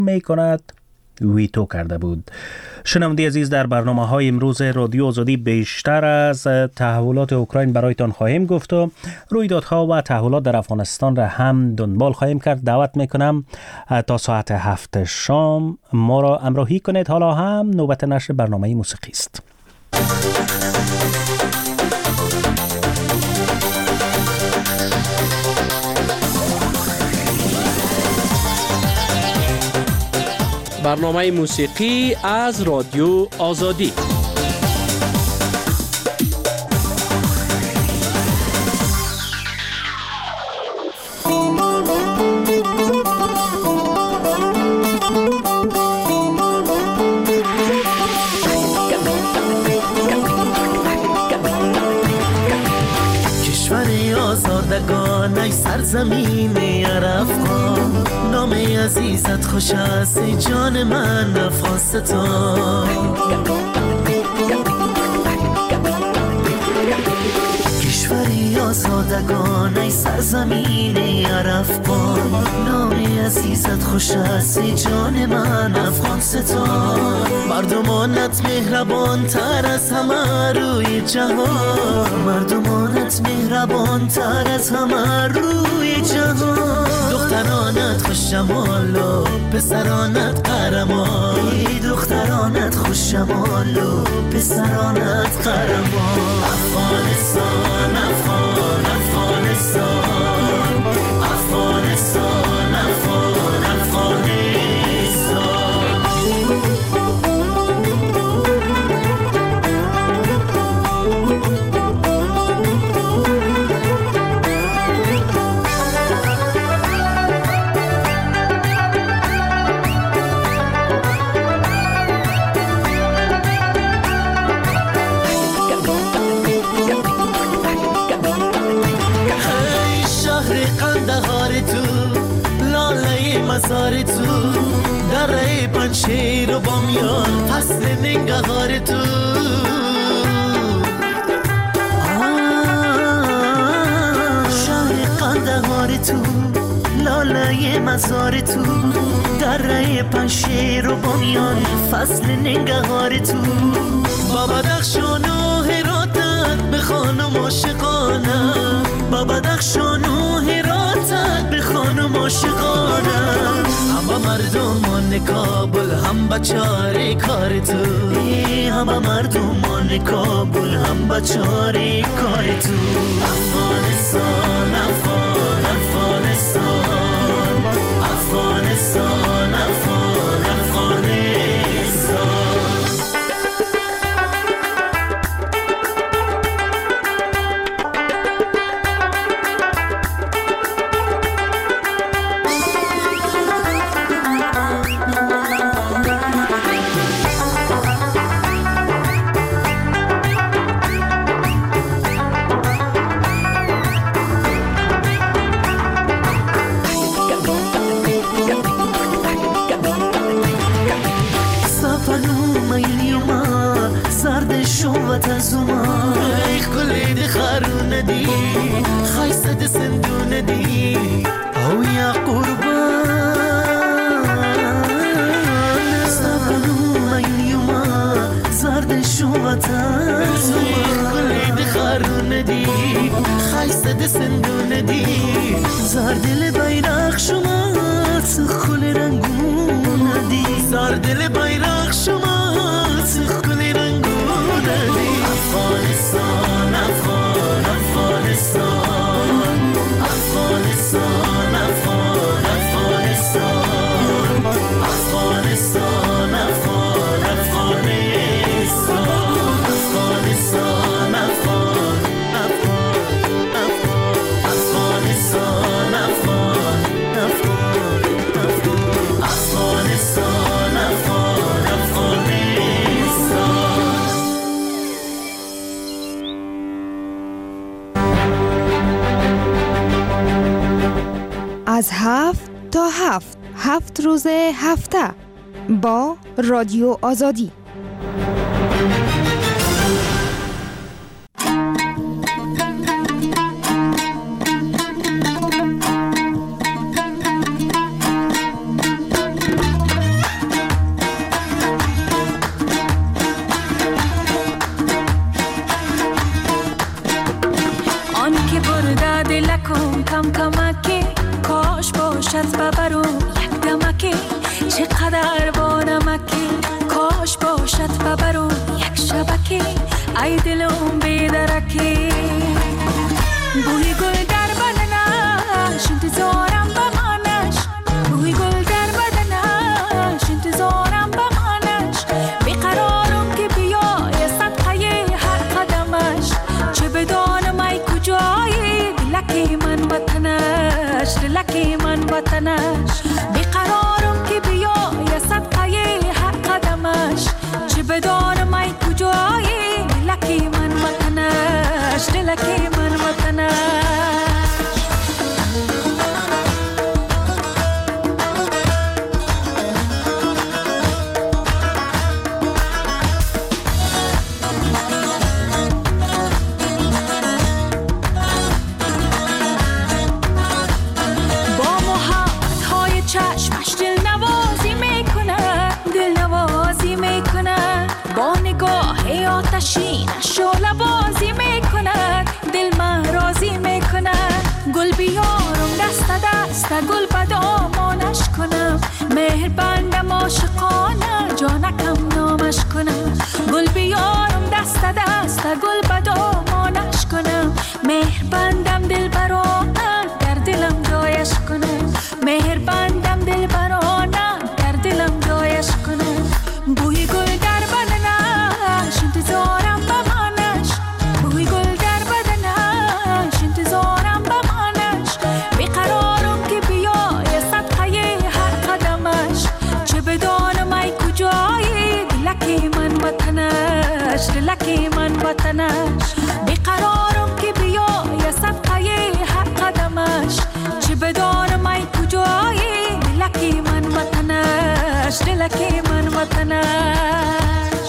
می کند ویتو کرده بود. شنونده عزیز، در برنامه های امروز رادیو آزادی بیشتر از تحولات اوکراین برایتان خواهیم گفت و رویدادها و تحولات در افغانستان را هم دنبال خواهیم کرد. دعوت میکنم تا ساعت 7 شام ما را همراهی کنید. حالا هم نوبت نشر برنامه موسیقی است. برنامه موسیقی از رادیو آزادی. کشوری آزادگان ای سرزمین افغان، نام عزیزت خوش است ای جان من افغانستان. کشوری آزادگان ای سرزمین افغان، نام عزیزت خوش است ای جان من افغانستان. مردمانت مهربان تر از همه روی جهان، مردمانت مهربان تر از همه روی جهان. دخترانت خوش جمال و پسرانت قهرمان، دخترانت خوش جمال و پسرانت قهرمان. افغانستان افغان افغانستان، افغانستان افغان افغانستان. مزار تو دره پنشیر و بامیان، فصل ننگهار تو. شهر قندهار تو، لاله مزار تو، دره پنشیر و بامیان، فصل ننگهار تو. با بدخشان و هراتت بخوان و عاشقانه، با بدخشان و هراتت بخوان و عاشقانه. همه مردمان کابل هم بچاره کار تو، همه مردمان کابل هم بچاره کار تو. افغانستان افغان افغانستان، افغانستان افغان افغانستان. از 7 تا 7 روز هفته با رادیو آزادی. چقدر با نمکی کاش باشد ببرو یک شبکی ای دلم بیدرکی بوی گل در بدنش انتظارم بمانش بوی گل در بدنش انتظارم بمانش بیقرارم که بیای صدقه هر قدمش چه بدانم ای کجایی دلکی من وطنش دلکی من وطنش بیقرارم که بیای صدقه هر قدمش چه بدانم ای کجایی دلکی من وطنش دلکی من وطنش چشمش دل نوازی میکنه با نگاه آتشینش شعله بازی میکنه دل من راضی میکنه گل بیارم دست دست گل به دامانش کنم مهر بندم عاشقانه جانکم نامش کنم گل بیارم دست دست گل به دامانش کنم مهر بندم دل برانه در دلم جایش کنم مهر بندم دل برانه در دلم جایش کنم بوی گل در بدنش انتظارم بمانش بوی گل در بدنش انتظارم بمانش بیقرارم که بیای صدقه هر قدمش چه بدانم ای کجایی دلکی من وطنش دلکی من وطنش بیقرارم که بیای صدقه هر قدمش چه بدانم ای کجایی دلکی من وطنش دلکی من وطنش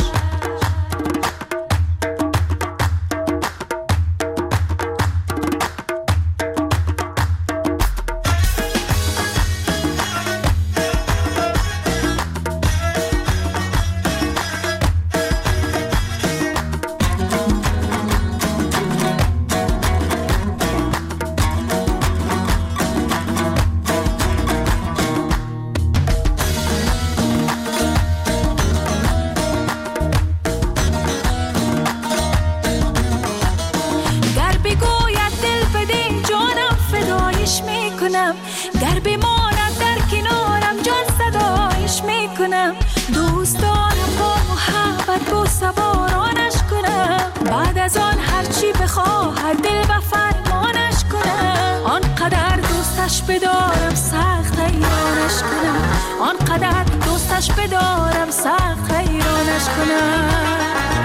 گر بماند در کنارم جان صدایش میکنم دوست دارم با محبت با سوارانش کنم بعد از آن هرچی بخواهد دل و فرمانش کنم آنقدر دوستش بدارم سخت حیرانش کنم آنقدر دوستش بدارم سخت حیرانش کنم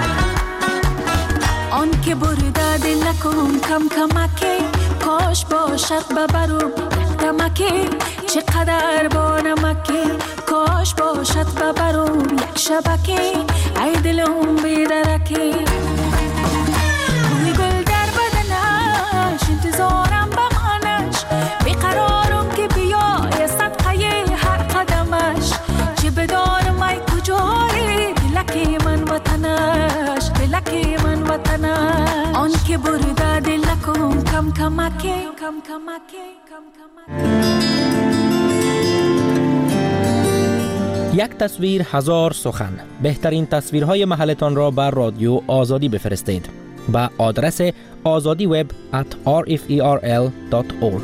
آن که برده دل نکن کم کمکی کاش باشد ببرم دمکی چقدر با نمکی کاش باشد ببرم یک شبکی ای دلم بیدرکی بوی گل در بدنش انتظارم بمانش بیقرارم که بیای صدقه هر قدمش چه بدانم ای کجایی دلکی من وطنش دلکی من وطنش آن که برده دل نکن کم کمکی کم کمکی یک تصویر هزار سخن. بهترین تصویرهای محلتان را بر رادیو آزادی بفرستید به آدرس azadiweb@rferl.org.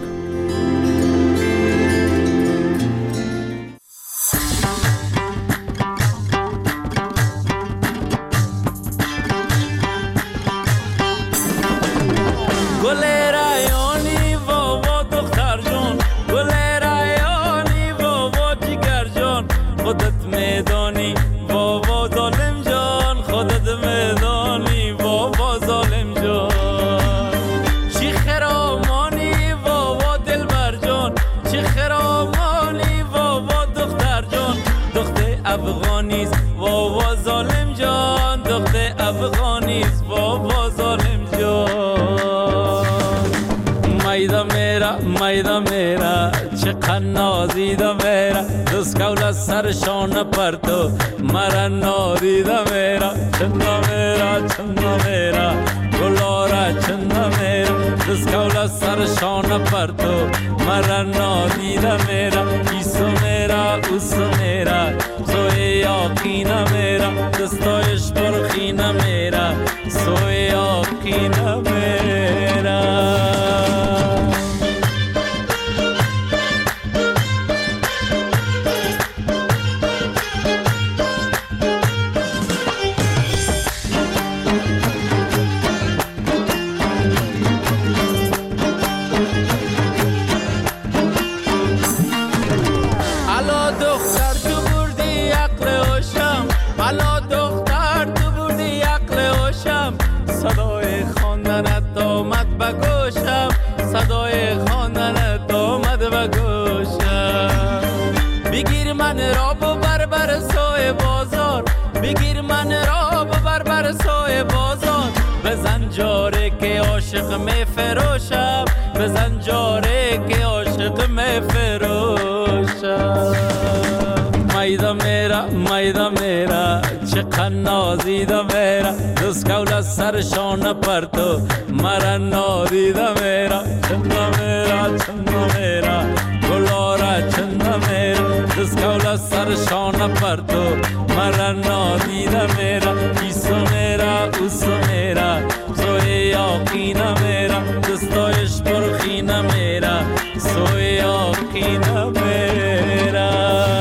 مایدا میرا چقدر نازیدا میرا دوست کول سرشان پرتو مرا نادیدا میرا چندا میرا گلارا چندا میرا دوست کول سرشان پرتو مرا نادیدا میرا ایسو میرا اوسو میرا بگیر من را ببر بر سوی بازار بزن جاره که عاشق می فروشم بزن جاره که عاشق می فروشم میدا میرا چقدر نازیده میرا دست کول از سرشان پرتو مرا نادیده میرا چنده میرا گلارا چنده میرا دست کول از سرشان پرتو مرا نادیده میرا ایسو میرا اوسو میرا سوی یاقینه میرا دستایش پرخینه میرا سوی یاقینه میرا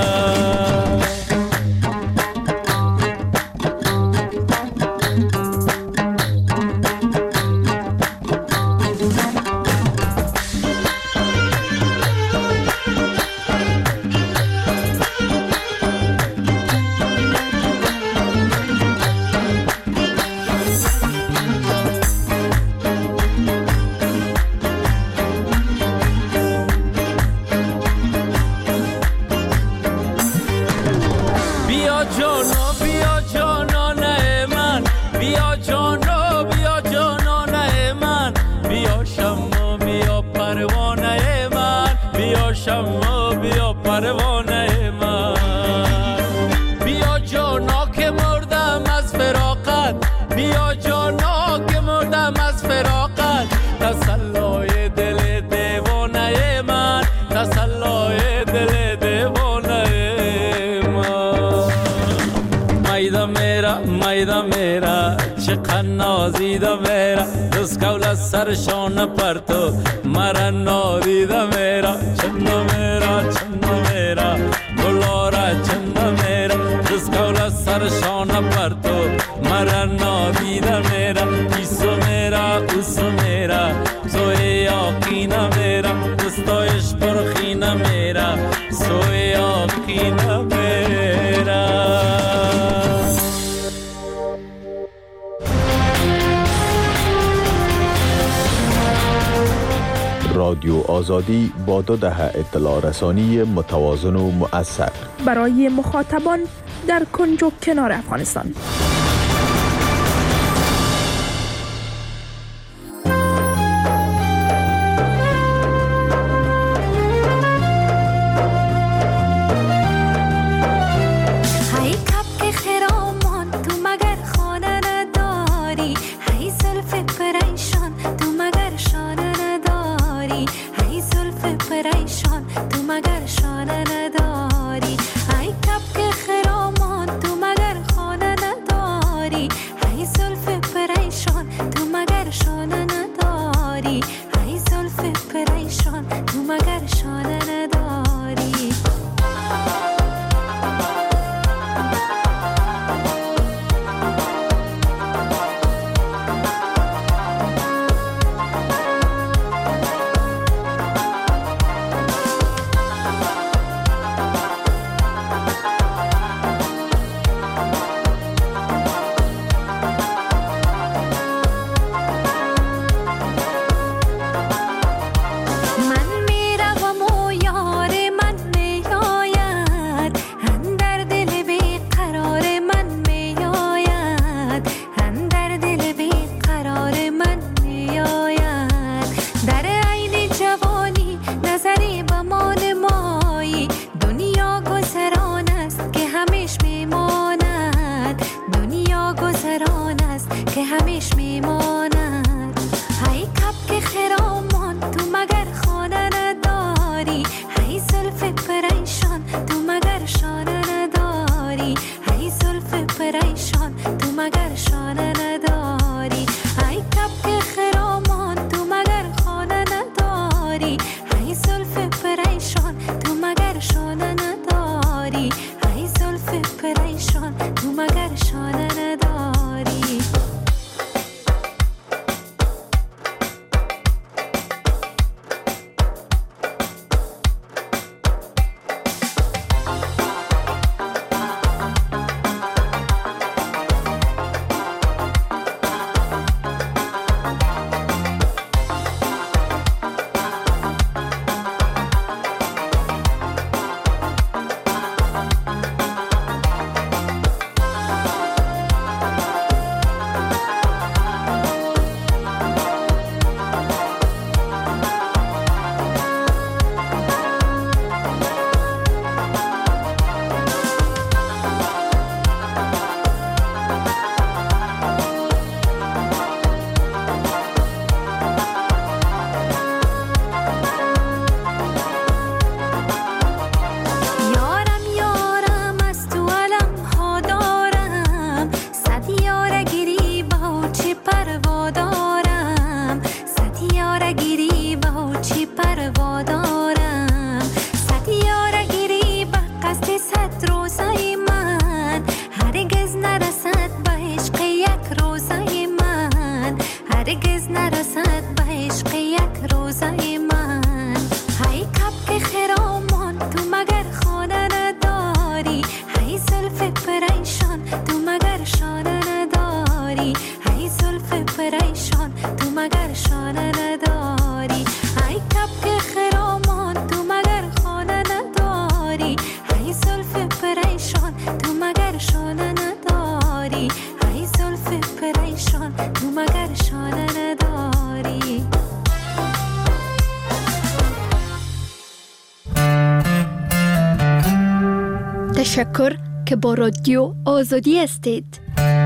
میرا چقدر نازیده میرا دست کول از سرشان پرتو مرا نادیده میرا چنده میرا گلارا چنده میرا دست کول از سرشان پرتو مرا نادیده میرا ایسو میرا اوسو میرا سوی یاقینه میرا دستایش پرخینه میرا سوی یاقینه میرا رادیو آزادی با 2 دهه اطلاع رسانی متوازن و مؤثر برای مخاطبان در کنج و کنار افغانستان. شانه نداری ای کپ که خرامان تو مگر خانه نداری زلف پریشان تو مگر شانه نداری، ای زلف پریشان تو مگر شانه نداری، ای کبک خرامان تو مگر خانه نداری، ای زلف پریشان تو مگر شانه نداری، ای زلف پریشان تو مگر شانه نداری. تشکر که با رادیو آزادی هستید.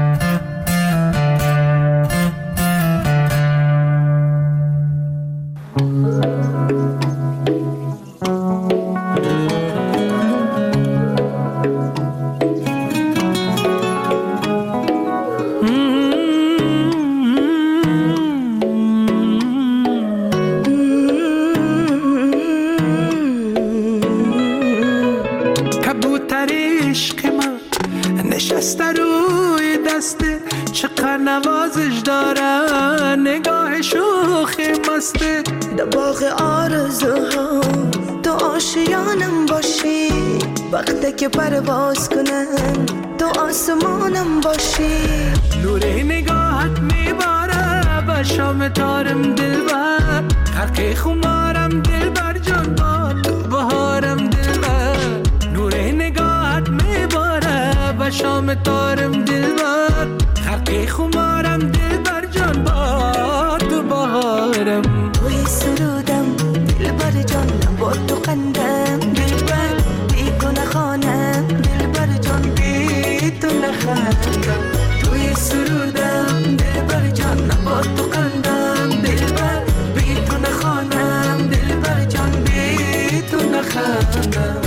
نوازش دارن نگاه شوخی مسته در باغ آرزوها تو آشیانم باشی، وقتی که پرواز کنم تو آسمانم باشی، نور نگاهت میباره به شام تارم دلبر، خرق خمارم دلبر جان با تو بهارم دلبر، نور نگاهت میباره به شام تارم دلبر، خرق خمارم دلبر جان با تو بهارم، توی سرودم دلبر جان با تو قندم، دلبر بی تو نخوانم دلبر جان بی تو نخندم، توی سرودم دلبر جان با تو قندم، دلبر بی تو نخوانم دلبر جان بی تو نخندم.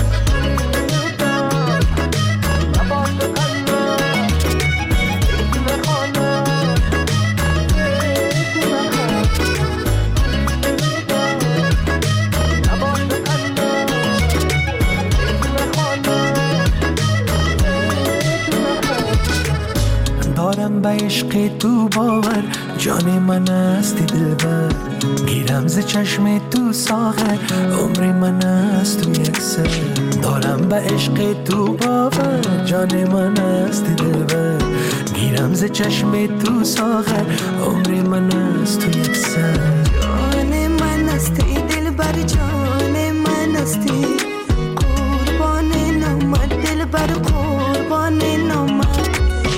دارم به عشق تو باور، جان من هستی دلبر، گیرم ز چشم تو ساغر، عمر من هست تو یک سر، دارم به عشق تو باور، جان من هستی دلبر، گیرم ز چشم تو ساغر، عمر من هست تو یک سر، جان من هستی دلبر، جان من هستی، قربان نامت دلبر، قربان نامت،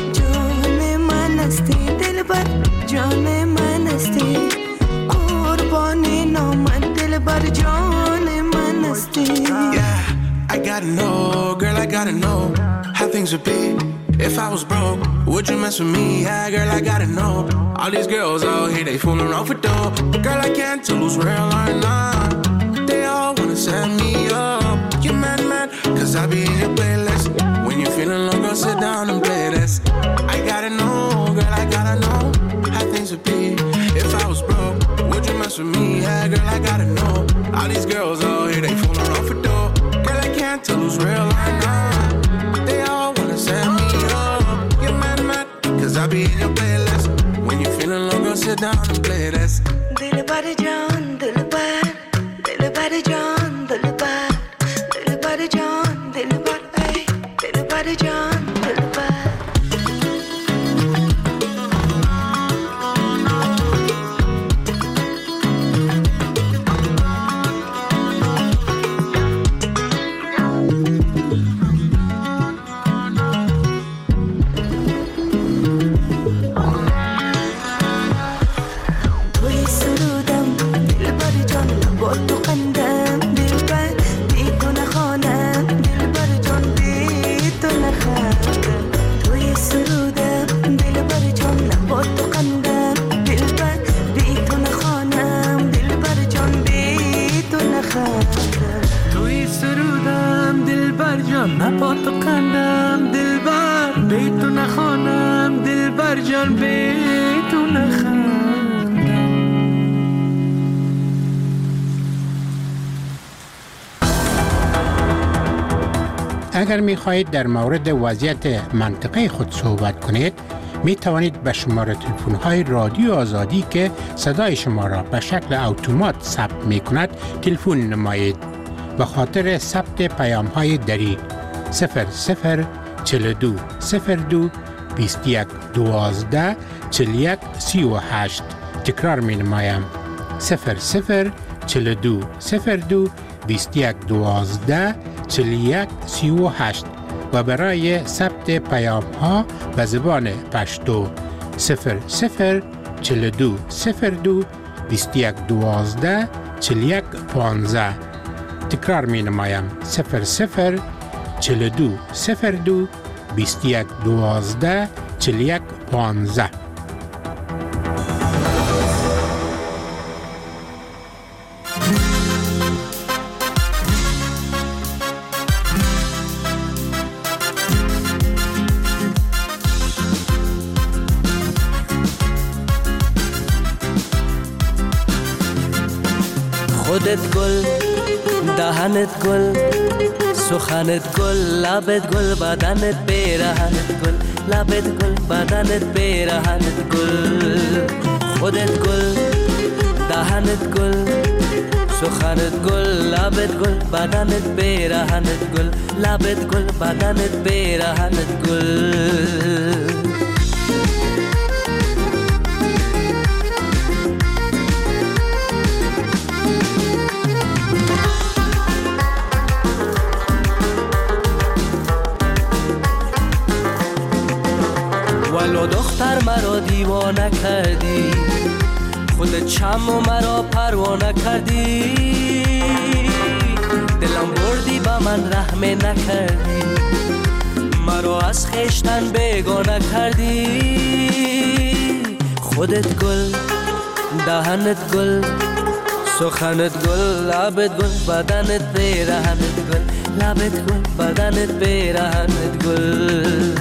دلبر جان من هستی، قربان نامت دلبر جان من هستی. Yeah, I gotta know, girl, I gotta know how things would be if I was broke. Would you mess with me? Yeah, girl, I gotta know. All these girls out here, they fooling around for dough. Girl, I can't tell who's real or not. They all wanna set me up. You mad, cause I be in your playlist. When you're feeling low, girl, sit down and play this. I gotta know, girl, I gotta know how things would be if I was broke. Would you mess with me? Yeah, girl, I gotta know. All these girls out here, they fooling around for dough. Girl, I can't tell who's real or not. They all wanna set me up. You're mad, cause I be in your playlist. When you're feeling low, girl, sit down and play this. Dilbar John, Dilbar, Dilbar John, Dilbar, Dilbar John, Dilbar, ay, Dilbar John, Dilbar. اگر می خواهید در مورد وضعیت منطقه خود صحبت کنید، می توانید به شماره تلفن های رادیو آزادی که صدای شما را به شکل اتومات ثبت می کند تلفن نمایید. به خاطر ثبت پیام های دری 00 42 02 21 12 41 38. تکرار می نمایم 00 42 02 21 12 41 38 و برای ثبت پیام ها به زبان پشتو 00 42 02 21 12 41 15. تکرار می نمایم 00 42 02 21 12 41 15. خودت گل، دهنت گل، سخنت گل، لبت گل، بدنت پیرهنت گل، لبت گل، بدنت پیرهنت گل. خودت گل، دهنت گل، سخنت گل، لبت گل، بدنت پیرهنت گل، لبت گل، بدنت پیرهنت گل. ولو دختر مرا دیوانه کردی، خودت شم و مرا پروانه کردی، دلم بردی با من رحم نکردی، مرا از خویشتن بیگانه کردی. خودت گل، دهنت گل، سخنت گل، لبت گل، بدنت پیرهنت گل، لبت گل، بدنت پیرهنت گل.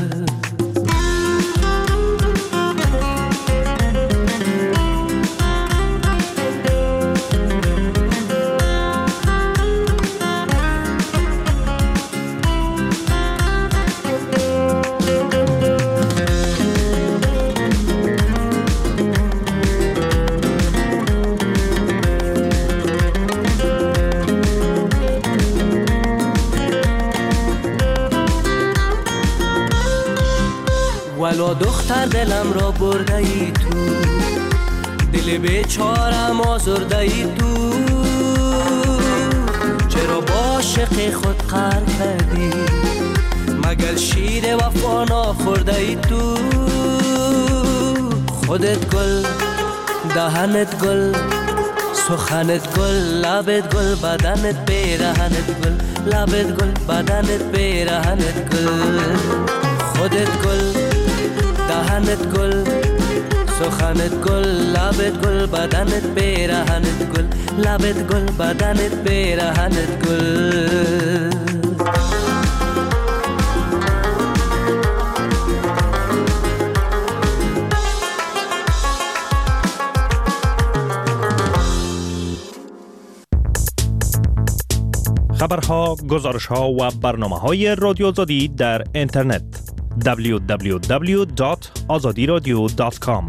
ولو دختر دلم را برده ای تو، دل بیچارم آزرده ای تو، چرا با عاشق خود قهر کردی، مگر شیر وفا نخورده ای تو. خودت گل، دهنت گل، سخنت گل، لبت گل، بدنت پیرهنت گل، لبت گل، بدنت پیرهنت گل. خودت گل، دهنت گل، سخنت گل، لبت گل، بدنت پیرهنت گل، لبت گل، بدنت پیرهنت گل. خبرها، گزارشها و برنامه‌های رادیو آزادی در اینترنت www.azadiradio.com.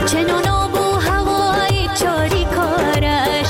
چنون آب و هوای چاری کارش.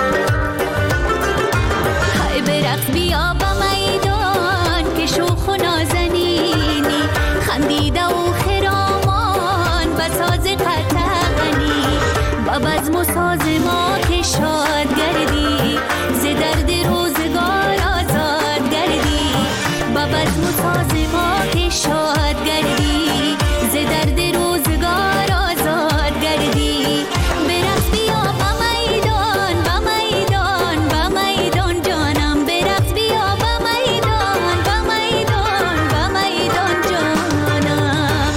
های برقص بیا با میدان که شوخ و نازنینی، خندیده و خرامان بساز قطعنی، با بزم و ساز ما که شاد گردی، ز درد روزگار آزاد گردی. با بزم و ساز ما که شاد گردی، ز درد روزگار آزاد گردی. برقص بیا با میدان، با میدان، با میدان جانم. برقص بیا با میدان، با میدان، با میدان جانم.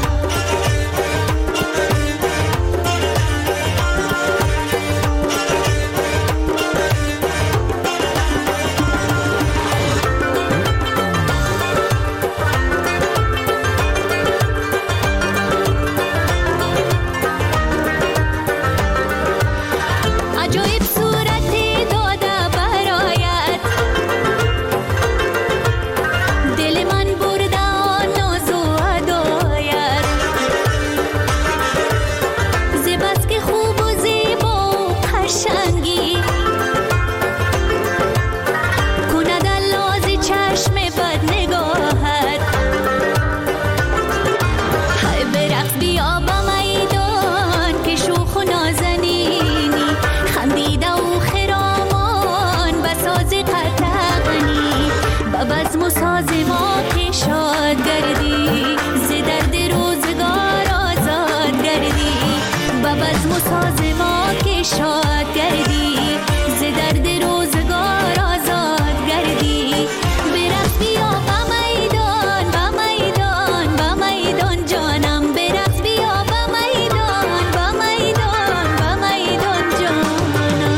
عجایب صورت داده برایت، دل من برده آن ناز و هدایت. ز بس که خوب و زیبا و قشنگی، کند الاز چشم بد نگاهت. های برقص بیا با میدان که شوخ و نازنینی، خندیده و خرامان بساز قطعنی، با بزم و ساز ما که شاد گردی، ز درد روزگار آزاد گردی. با بزم و ساز ما که شاد گردی، ز درد روزگار آزاد گردی. برقص بیا با میدان، با میدان، با میدان جانم. برقص بیا با میدان، با میدان، با میدان جانم.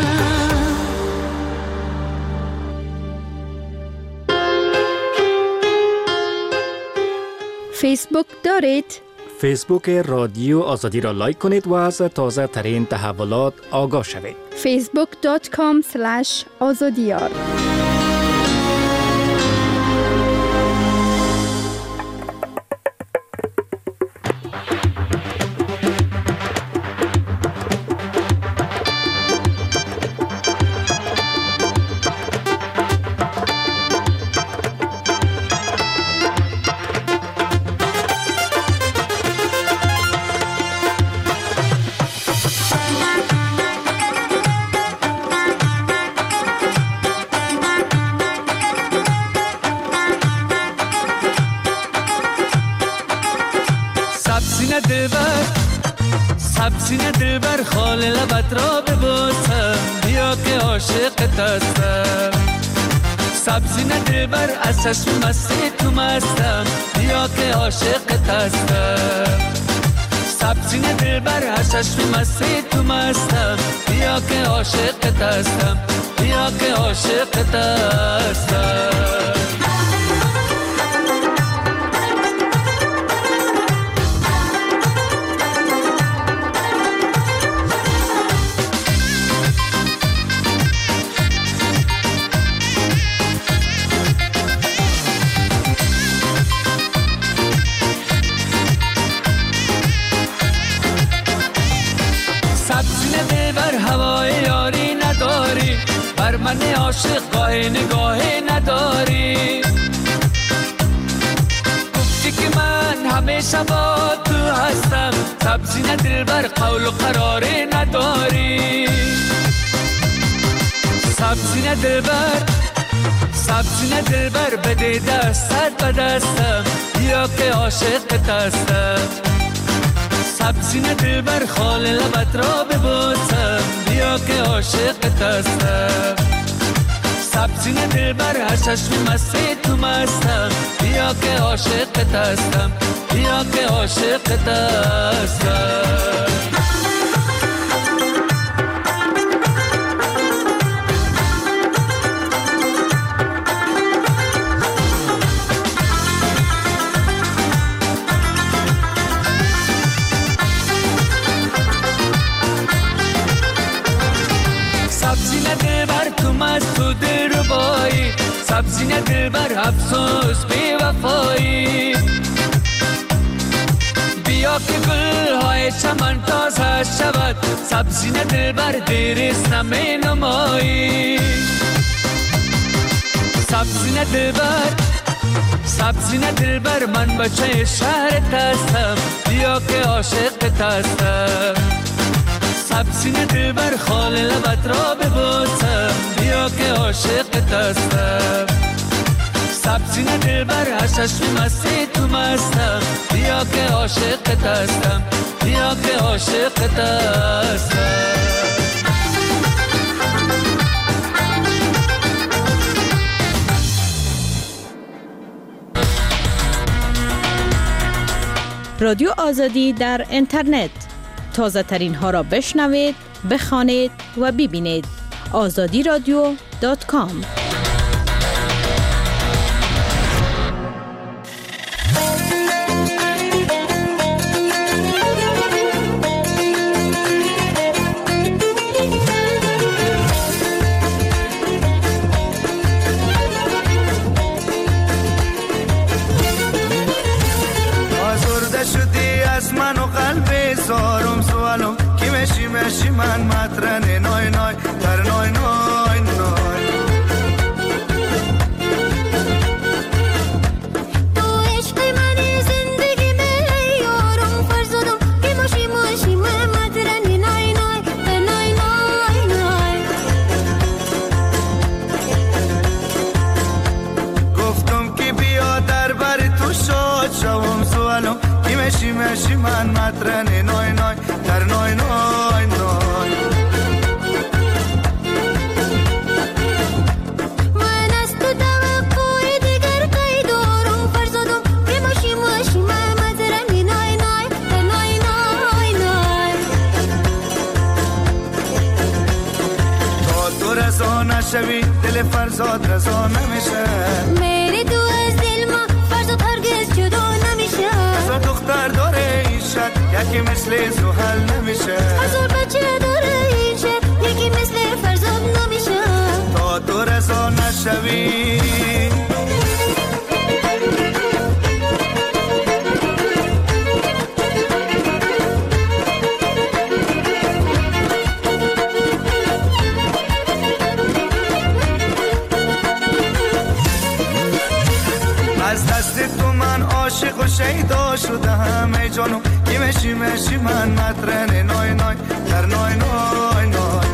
فیسبوک دارید؟ فیسبوک رادیو آزادی را لایک کنید و از تازه ترین تحولات آگاه شوید. facebook.com/azadiyar. سینه دلبر خال لبت را ببوسم، بیا که عاشقت هستم. سبزینه دلبر از چشم مستی تو مستم، بیا که عاشقت هستم. سبزینه دلبر از چشم مستی تو مستم، بیا که عاشقت هستم، بیا که عاشقت هستم. بر من عاشق گاه نگاه نداری، گفتی که من همیشه با تو هستم. سبزینه دلبر قول و قرار نداری. سبزینه دلبر بده دستت به دستم، بیا که عاشقت هستم. سبزینه دلبر خال لبت را ببوسم، بیا که عاشقت هستم. سبزینه دلبر هر چشم مستی تو مستم، بیا که عاشقت هستم، بیا که عاشقت هستم. سبزینه دلبر افسوس بی وفایی، بیا که گلهای چمن تازه شود سبزین دلبر دیریست نمی نمایی سبزین دلبر من بچه شهرت هستم بیا که عاشقت هستم سبزین دلبر خال لبت را ببوسم بیا که عاشقت هستم سبزین دلبر هششمی مستی تو مستم بیا که عاشقت هستم بیا که عاشقت هستم رادیو آزادی در اینترنت تازه ترین ها را بشنوید، بخوانید و ببینید. azadiradio.com سارم سوالم کی مشی من مطرنه نای نای در نای نای نای تو عشق منی زندگی می یارم فرزادم کی مشی من مطرنه نای نای در نای نای نای گفتم که بیا در بر تو شاد شوم سوالم کی مشی من مطرنه نای نای در نای نای نای من از تو توقع دیگر کی دارم فرزادم که مشی من مطرنه نای نای در نای نای نای تا تو رضا نشوی دل فرزاد رضا نمیشه میری تو از دل ما فرزاد هرگز جدا نمیشه هزار دختر داره این شهر یکی مثل زحل نمیشه هزار بچه داره این شهر یکی مثل فرزاد نمیشه تا تو رضا نشوی از دست تو من عاشق و شیدا شدم ای جانو کی مشی من مطرنه نای نای در نای نای نای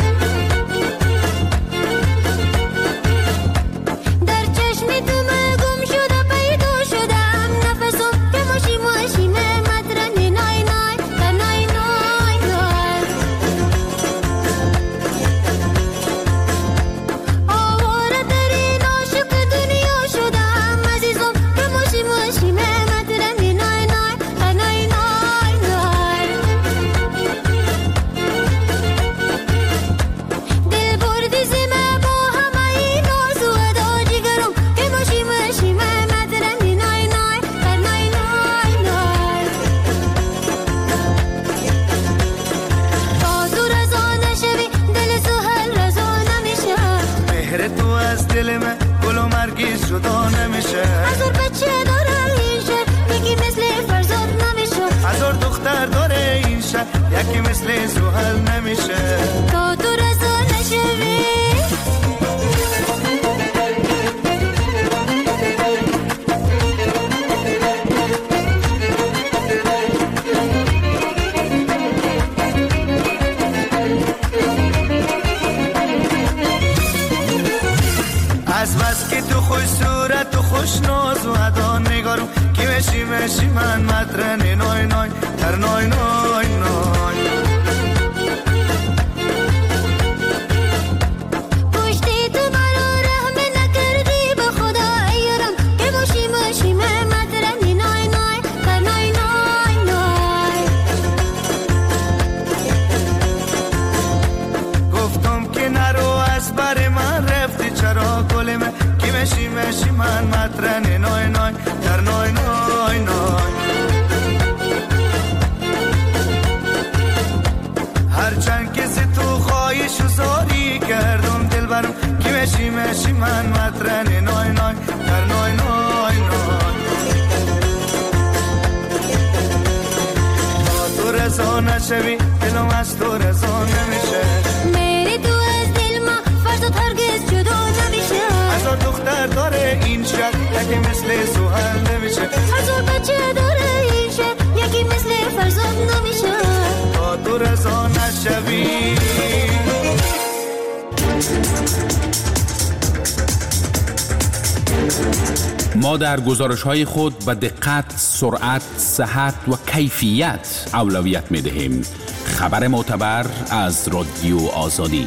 در چشم تو من گم شده پیدا شدم نفسم که مشی من مطرنه نای نای در نای نای نای آواره ترین عاشق دنیا شدم عزیزم که مشی من مطرنه نای نای در نای نای نای دل بردی زمه با همه این ناز و ادا جگرم که مشی من مطرنه نای نای در نای نای نای تا تو رضا نشوی دل سهل رضا نمیشه مهر تو از دل من گل و مرگیز جدا نمیشه هزار بچه داره این شهر یکی مثل فرزاد نمیشه هزار دختر داره این شهر یکی مثل زحل نمیشه تا تو رضا نشوی از بس که تو خوش صورت و خوش ناز و ادا نگارم کی مشی من مطرنه نای نای در نای نای نای پشتی تو مرا رحم نکردی به خدا ایرم که مشی من مطرنه نای نای در نای نای نای گفتم که نرو از بر من رفتی چرا گل من کی مشی من مطرنه نای نای در نای نای نای هرچند که ز تو خواهش و زاری کردم دل برم کی مشی من مطرنه نای نای در نای نای نای نشوی دلم از تو رضا نمیشه. میری تو از دل ما فرزاد هرگز جدا نمیشه. هزار دختر داره این شهر یکی مثل سوهر نمیشه. هزار بچه داره این شهر یکی مثل فرزاد نمیشه. تا تو رضا نشوی. ما در گزارش‌های خود به دقت، سرعت، صحت و کیفیت اولویت می‌دهیم. خبر معتبر از رادیو آزادی.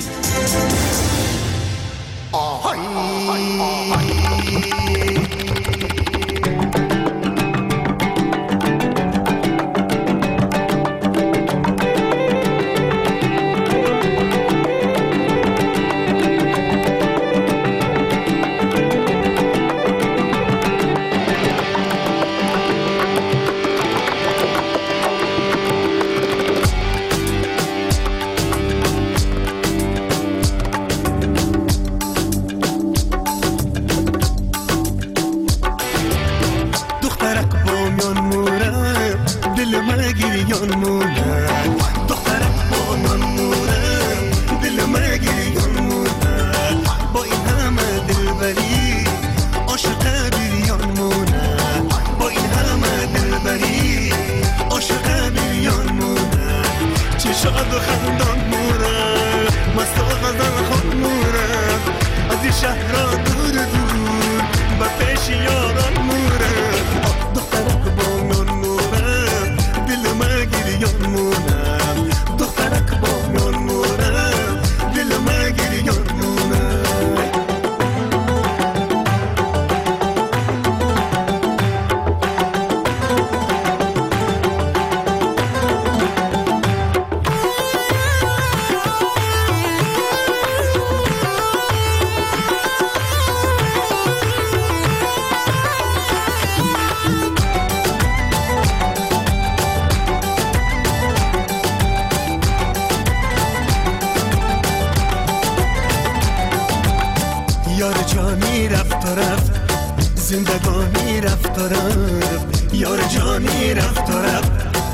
زندگانی رفت و رفت، یار جانی رفت و رفت،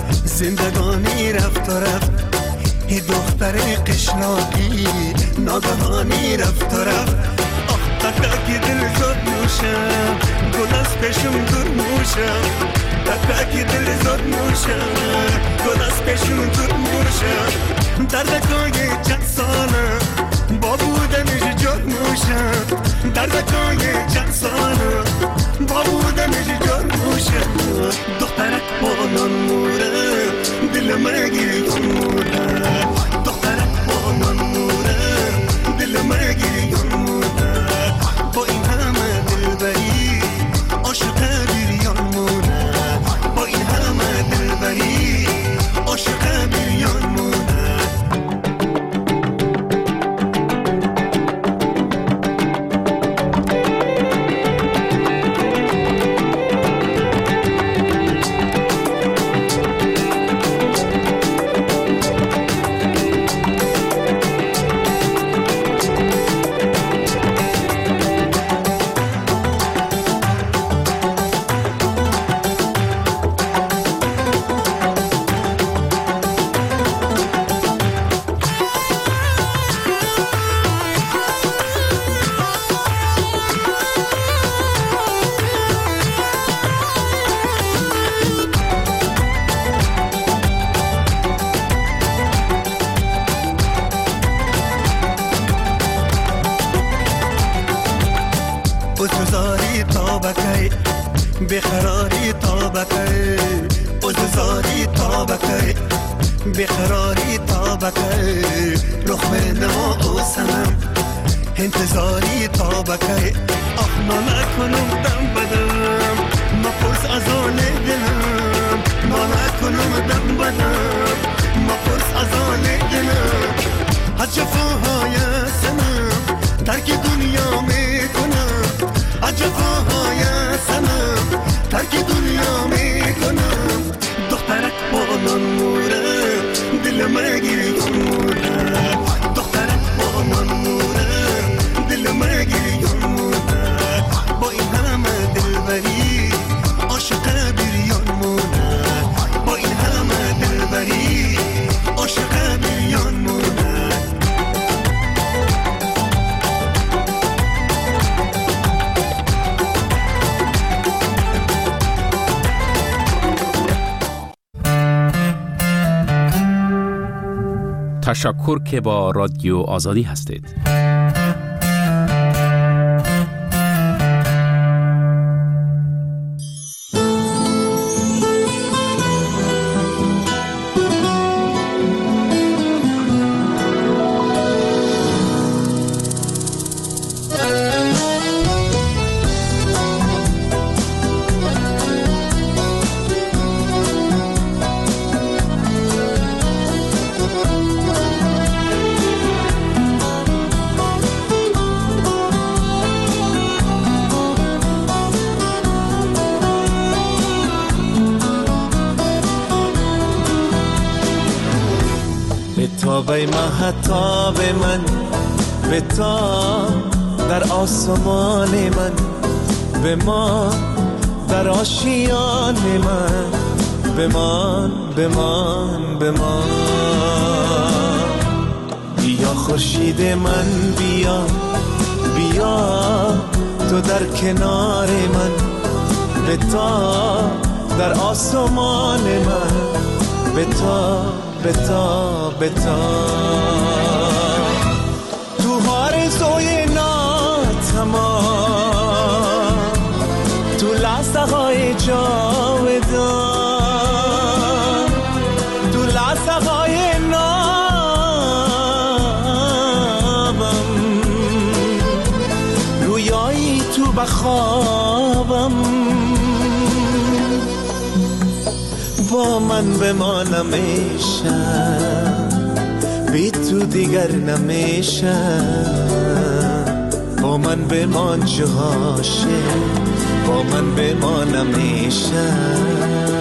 زندگانی رفت و رفت. ای دختر قشلاقی ناگهانی رفت و رفت. آخ تکاکی دل زد نوشم، گل از پیشم دور موشم. تکاکی دل زد نوشم، گل از پیشم دور موشم. دردکای چند سالم با بودنش جد موشم. دردکای چند سالم با بودنش جد موشم. دخترک با نان موره دل مگیری موره. دخترک با نان موره دل مگیری موره. با این همه دلبری عاشق بیریان موره. با این همه دلبری عاشق بیریان موره. ازداری تابکی بخراری تابکی ازداری تابکی بخراری تابکی رخ نما و سنم انتظاری تابکی. آخ ما نکنم دم بدم مپرس از آن دلم. ما نکنم دم بدم مپرس از آن دلم. از جفاهای سنم ترک دنیا میکنم. از جفاهای سنم ترک دنیا میکنم. دخترک با نان موره دل مگیری موره. دخترک با نان موره دل مگیری موره. با این همه دلبری عاشق بیریان موره. با این همه دلبری تشکر که با رادیو آزادی هستید. به مهتاب من به تا در آسمان من بمان در آشیان من بمان بمان بمان بیا خورشید من بیا بیا تو در کنار من به تا در آسمان من به تا بتا بتا تو آرزوی ناتمام تو لحظه های جاودان تو لحظه های نامم رویایی تو بخوابم با من بمانم میشم بی تو دیگر نمیشم با من بمان چه عاشق با من بمانم میشم